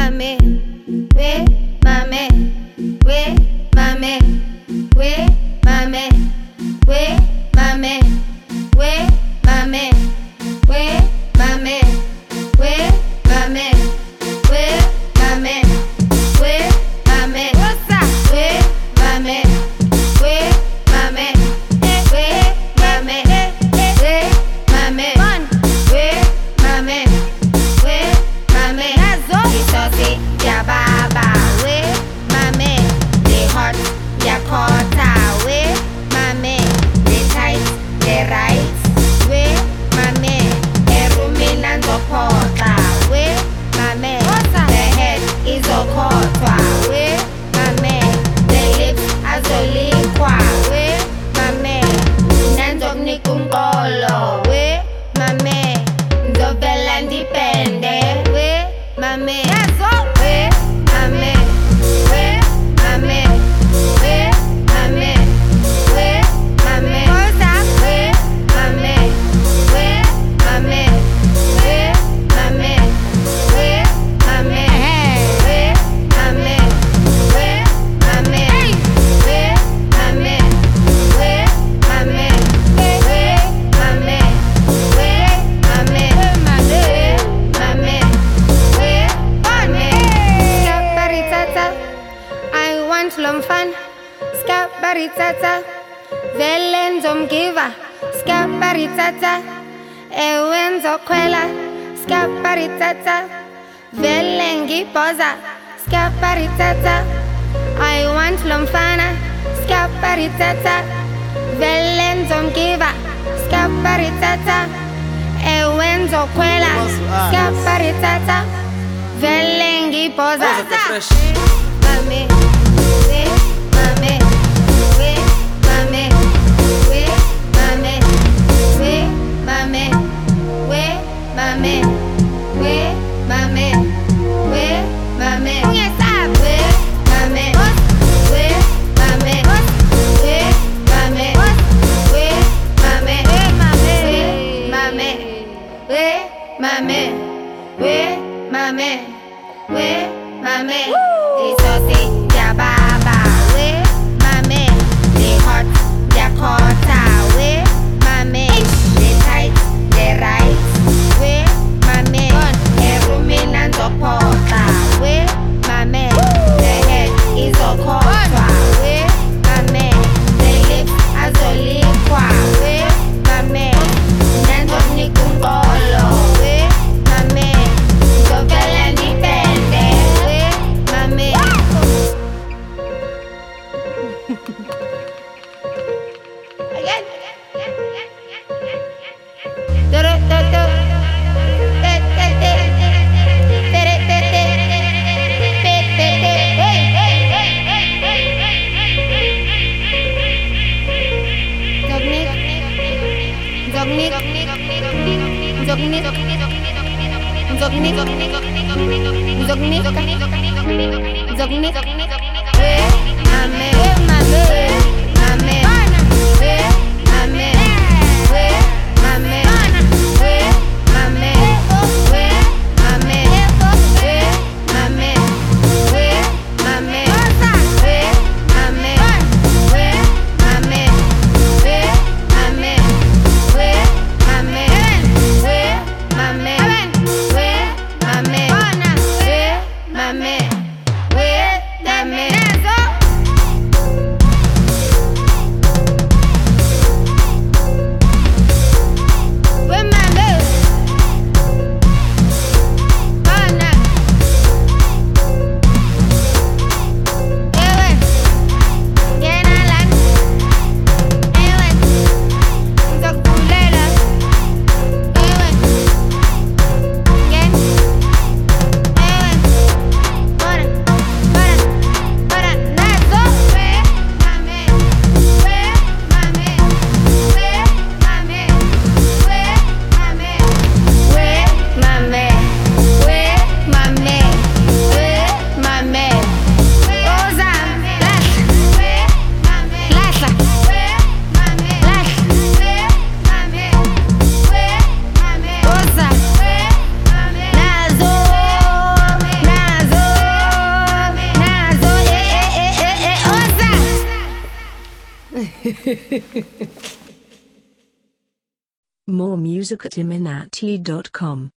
mame, we mame, we mame, we mame, we mame, we mame, we mame, we mame, we mame, we mame, what's up? We mame, we mame, we mame, we mame, we mame, we mame. Saucy, ya baba, we mame. They hot, ya kota, we mame. They tight, they right, we mame. Eruminan do pota, we mame. The head is a kotwa, we mame. The lips as a liqua, we mame. Nandog ni kungolo, we mame. The belandi pende, we mame. Lumfan, skabaritata, velenzom giva, skabaritata, ewenzo kwela, skabaritata, velengi poza, skabaritata. I want lumfana, skabaritata, velenzom giva, skabaritata, ewenzo kwela, skabaritata, velengi poza. Mame. It's saucy, ya baba, we mame. They hot, ya kota, we mame. They tight, they right, we mame. Eruminan do pota, we mame. The head is a kotwa, we mame. The lips as a liqua, we mame. Nandog ni kungolo, we mame. The belandi pende, we mame. Again. More music at iminati.com.